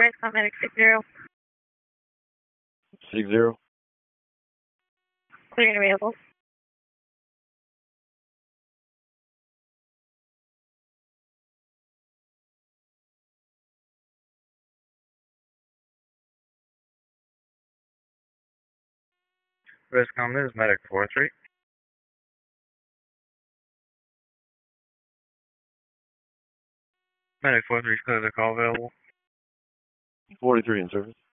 Rescom Medic 60. 60. Clearing available. Rescom, this is Medic 43. Medic 43 is clear, the call available. 43 in service.